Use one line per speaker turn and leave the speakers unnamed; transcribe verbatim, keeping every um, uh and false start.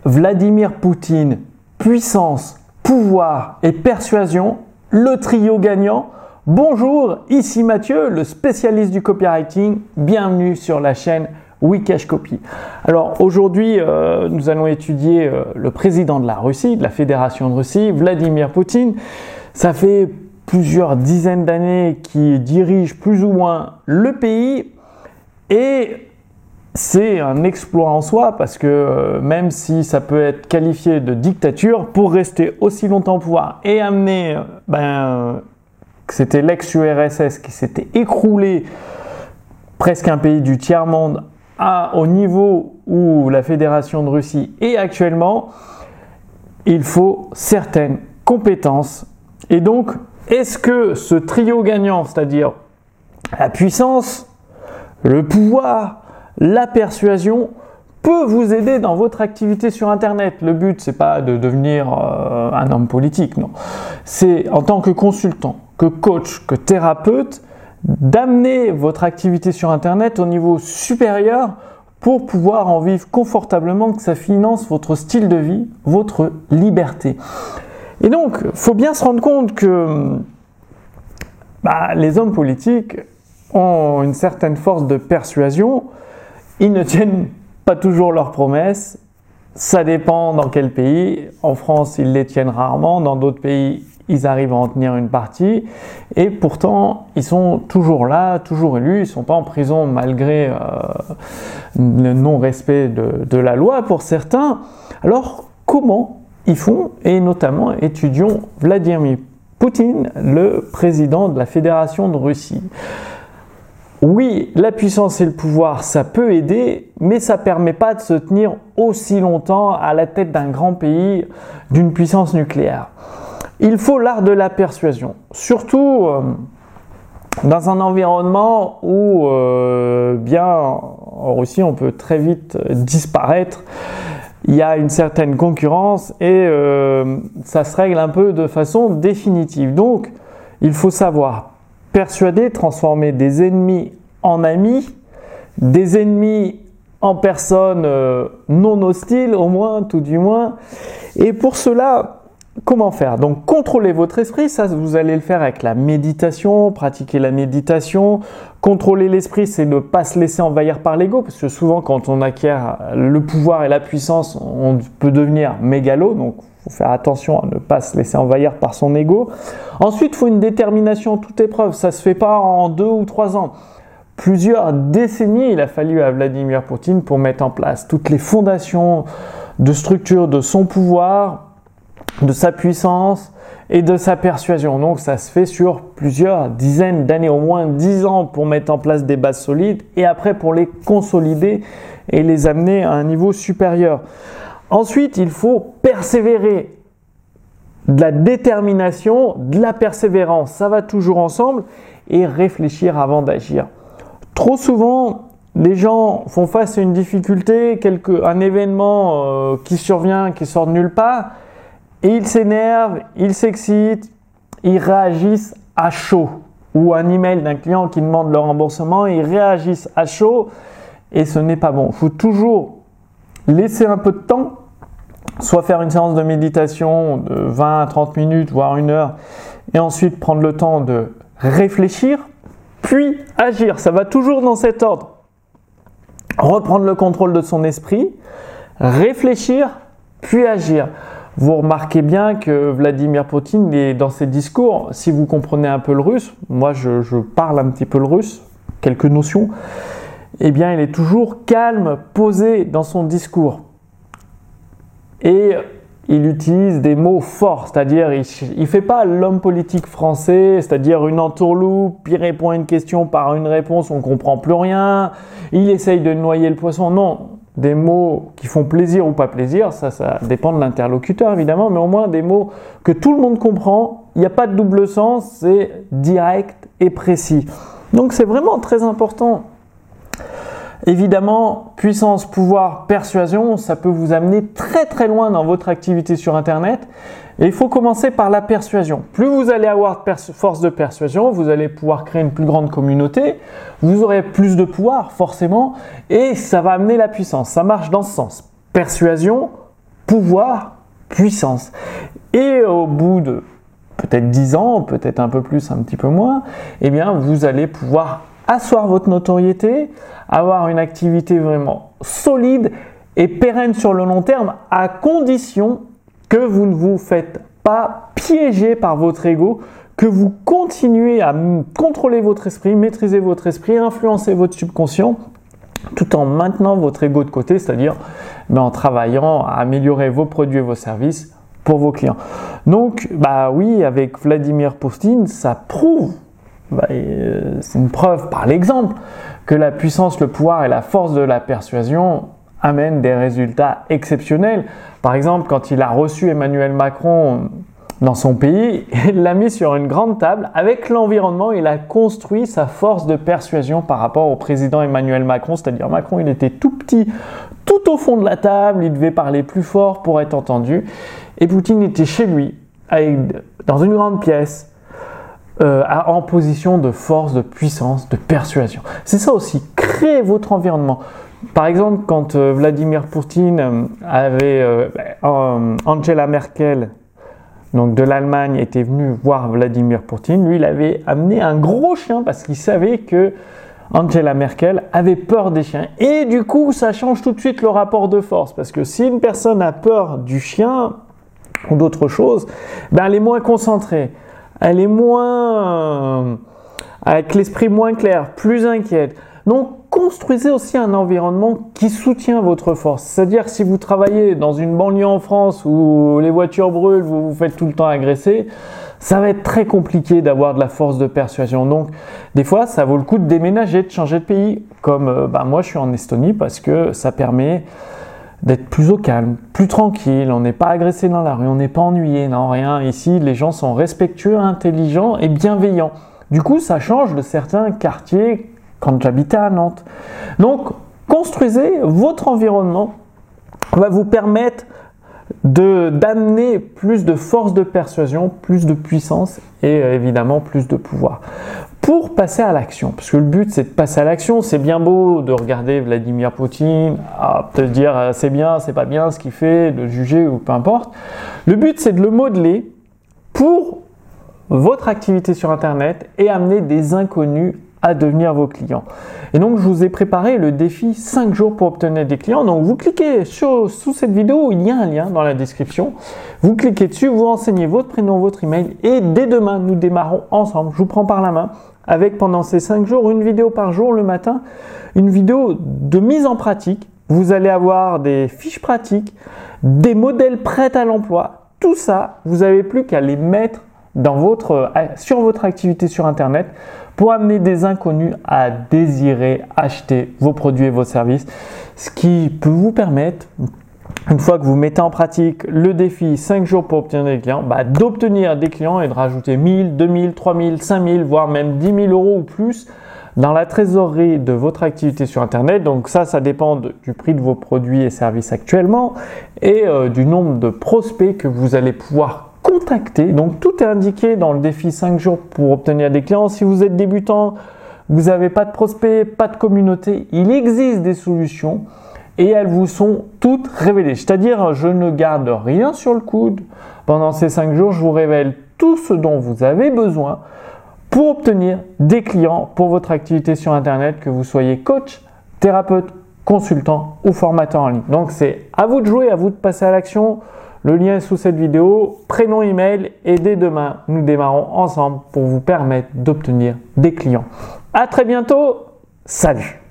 Vladimir Poutine, puissance, pouvoir et persuasion, le trio gagnant. Bonjour, ici Mathieu, le spécialiste du copywriting. Bienvenue sur la chaîne Wikesh Copy. Alors aujourd'hui, euh, nous allons étudier euh, le président de la Russie, de la Fédération de Russie, Vladimir Poutine. Ça fait plusieurs dizaines d'années qu'il dirige plus ou moins le pays et c'est un exploit en soi parce que euh, même si ça peut être qualifié de dictature, pour rester aussi longtemps au pouvoir et amener, euh, ben, que c'était l'ex-U R S S qui s'était écroulé, presque un pays du tiers-monde, à, au niveau où la Fédération de Russie est actuellement, il faut certaines compétences. Et donc, est-ce que ce trio gagnant, c'est-à-dire la puissance, le pouvoir, la persuasion, peut vous aider dans votre activité sur Internet? Le but, c'est pas de devenir euh, un homme politique, non. C'est en tant que consultant, que coach, que thérapeute, d'amener votre activité sur Internet au niveau supérieur pour pouvoir en vivre confortablement, que ça finance votre style de vie, votre liberté. Et donc, il faut bien se rendre compte que bah, les hommes politiques ont une certaine force de persuasion. Ils ne tiennent pas toujours leurs promesses. Ça dépend dans quel pays. En France, ils les tiennent rarement. Dans d'autres pays, ils arrivent à en tenir une partie. Et pourtant, ils sont toujours là, toujours élus. Ils ne sont pas en prison malgré euh, le non-respect de, de la loi pour certains. Alors, comment ils font? Et notamment, étudions Vladimir Poutine, le président de la Fédération de Russie. Oui, la puissance et le pouvoir, ça peut aider, mais ça ne permet pas de se tenir aussi longtemps à la tête d'un grand pays, d'une puissance nucléaire. Il faut l'art de la persuasion, surtout euh, dans un environnement où, euh, bien, en Russie, on peut très vite disparaître. Il y a une certaine concurrence et euh, ça se règle un peu de façon définitive. Donc, il faut savoir persuader, transformer des ennemis en amis, des ennemis en personnes euh, non hostiles, au moins, tout du moins. Et pour cela, comment faire? Donc, contrôlez votre esprit. Ça, vous allez le faire avec la méditation, pratiquer la méditation. Contrôler l'esprit, c'est ne pas se laisser envahir par l'ego, parce que souvent, quand on acquiert le pouvoir et la puissance, on peut devenir mégalo. Donc, il faut faire attention à ne pas se laisser envahir par son ego. Ensuite, il faut une détermination à toute épreuve. Ça ne se fait pas en deux ou trois ans. Plusieurs décennies, il a fallu à Vladimir Poutine pour mettre en place toutes les fondations de structure de son pouvoir, de sa puissance et de sa persuasion. Donc, ça se fait sur plusieurs dizaines d'années, au moins dix ans pour mettre en place des bases solides et après pour les consolider et les amener à un niveau supérieur. Ensuite, il faut persévérer, de la détermination, de la persévérance, ça va toujours ensemble, et réfléchir avant d'agir. Trop souvent, les gens font face à une difficulté, quelque, un événement euh, qui survient, qui sort de nulle part, et ils s'énervent, ils s'excitent, ils réagissent à chaud. Ou un email d'un client qui demande le remboursement, ils réagissent à chaud, et ce n'est pas bon. Il faut toujours laisser un peu de temps, soit faire une séance de méditation de vingt à trente minutes, voire une heure, et ensuite prendre le temps de réfléchir, puis agir. Ça va toujours dans cet ordre. Reprendre le contrôle de son esprit, réfléchir, puis agir. Vous remarquez bien que Vladimir Poutine, est dans ses discours, si vous comprenez un peu le russe, moi je, je parle un petit peu le russe, quelques notions, eh bien, il est toujours calme, posé dans son discours. Et il utilise des mots forts, c'est-à-dire il ne fait pas l'homme politique français, c'est-à-dire une entourloupe, il répond à une question par une réponse, on ne comprend plus rien, il essaye de noyer le poisson. Non, des mots qui font plaisir ou pas plaisir, ça, ça dépend de l'interlocuteur évidemment, mais au moins des mots que tout le monde comprend, il n'y a pas de double sens, c'est direct et précis. Donc c'est vraiment très important. Évidemment, puissance, pouvoir, persuasion, ça peut vous amener très très loin dans votre activité sur Internet. Et il faut commencer par la persuasion. Plus vous allez avoir de force de persuasion, vous allez pouvoir créer une plus grande communauté, vous aurez plus de pouvoir forcément, et ça va amener la puissance. Ça marche dans ce sens. Persuasion, pouvoir, puissance. Et au bout de peut-être dix ans, peut-être un peu plus, un petit peu moins, eh bien, vous allez pouvoir asseoir votre notoriété, avoir une activité vraiment solide et pérenne sur le long terme, à condition que vous ne vous faites pas piéger par votre ego, que vous continuez à contrôler votre esprit, maîtriser votre esprit, influencer votre subconscient, tout en maintenant votre ego de côté, c'est-à-dire ben, en travaillant à améliorer vos produits et vos services pour vos clients. Donc, bah oui, avec Vladimir Poutine, ça prouve, bah, euh, c'est une preuve par l'exemple, que la puissance, le pouvoir et la force de la persuasion amènent des résultats exceptionnels. Par exemple, quand il a reçu Emmanuel Macron dans son pays, il l'a mis sur une grande table avec l'environnement, il a construit sa force de persuasion par rapport au président Emmanuel Macron, c'est-à-dire Macron, il était tout petit, tout au fond de la table, il devait parler plus fort pour être entendu, et Poutine était chez lui, avec, dans une grande pièce, euh, en position de force, de puissance, de persuasion. C'est ça aussi, créez votre environnement. Par exemple, quand euh, Vladimir Poutine avait euh, euh, Angela Merkel, donc de l'Allemagne, était venu voir Vladimir Poutine, lui, il avait amené un gros chien parce qu'il savait que Angela Merkel avait peur des chiens. Et du coup, ça change tout de suite le rapport de force parce que si une personne a peur du chien ou d'autre chose, ben elle est moins concentrée, elle est moins euh, avec l'esprit moins clair, plus inquiète. Donc, construisez aussi un environnement qui soutient votre force. C'est-à-dire, si vous travaillez dans une banlieue en France où les voitures brûlent, vous vous faites tout le temps agresser, ça va être très compliqué d'avoir de la force de persuasion. Donc, des fois, ça vaut le coup de déménager, de changer de pays. Comme euh, bah, moi, je suis en Estonie parce que ça permet d'être plus au calme, plus tranquille. On n'est pas agressé dans la rue, on n'est pas ennuyé, non, rien. Ici, les gens sont respectueux, intelligents et bienveillants. Du coup, ça change de certains quartiers quand j'habitais à Nantes. Donc, construisez votre environnement, va vous permettre de, d'amener plus de force de persuasion, plus de puissance et euh, évidemment plus de pouvoir. Pour passer à l'action, parce que le but c'est de passer à l'action, c'est bien beau de regarder Vladimir Poutine, à te dire euh, c'est bien, c'est pas bien ce qu'il fait, de juger ou peu importe. Le but c'est de le modeler pour votre activité sur Internet et amener des inconnus à devenir vos clients. Et donc, je vous ai préparé le défi cinq jours pour obtenir des clients. Donc, vous cliquez sur, sous cette vidéo, il y a un lien dans la description. Vous cliquez dessus, vous renseignez votre prénom, votre email et dès demain, nous démarrons ensemble. Je vous prends par la main avec pendant ces cinq jours, une vidéo par jour le matin, une vidéo de mise en pratique. Vous allez avoir des fiches pratiques, des modèles prêts à l'emploi. Tout ça, vous n'avez plus qu'à les mettre dans votre, sur votre activité sur Internet pour amener des inconnus à désirer acheter vos produits et vos services, ce qui peut vous permettre, une fois que vous mettez en pratique le défi cinq jours pour obtenir des clients, bah, d'obtenir des clients et de rajouter mille, deux mille, trois mille, cinq mille, voire même dix mille euros ou plus dans la trésorerie de votre activité sur Internet. Donc ça, ça dépend de, du prix de vos produits et services actuellement et euh, du nombre de prospects que vous allez pouvoir contacter. Donc tout est indiqué dans le défi cinq jours pour obtenir des clients. Si vous êtes débutant, vous n'avez pas de prospects, pas de communauté, il existe des solutions et elles vous sont toutes révélées. C'est-à-dire, je ne garde rien sur le coude. Pendant ces cinq jours, je vous révèle tout ce dont vous avez besoin pour obtenir des clients pour votre activité sur Internet, que vous soyez coach, thérapeute, consultant ou formateur en ligne. Donc c'est à vous de jouer, à vous de passer à l'action. Le lien est sous cette vidéo, prénom, email et dès demain, nous démarrons ensemble pour vous permettre d'obtenir des clients. À très bientôt, salut!